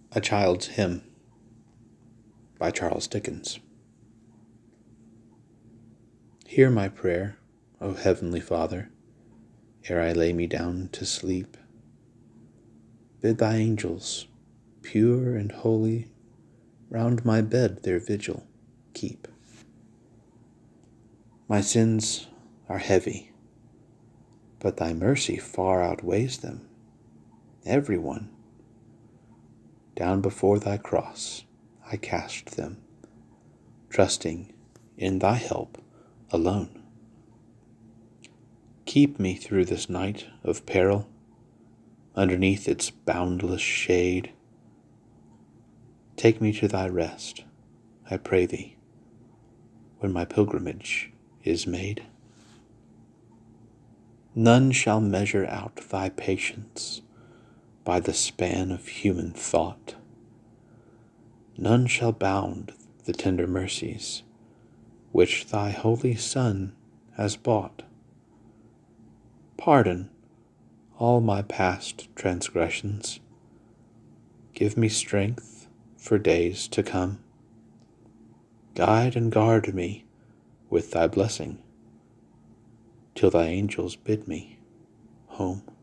A Child's Hymn by Charles Dickens. Hear my prayer, O Heavenly Father, ere I lay me down to sleep. Bid thy angels, pure and holy, round my bed their vigil keep. My sins are heavy, but thy mercy far outweighs them, every one. Down before thy cross I cast them, trusting in thy help alone. Keep me through this night of peril, underneath its boundless shade. Take me to thy rest, I pray thee, when my pilgrimage is made. None shall measure out thy patience by the span of human thought. None shall bound the tender mercies which thy holy Son has bought. Pardon all my past transgressions. Give me strength for days to come. Guide and guard me with thy blessing, till thy angels bid me home.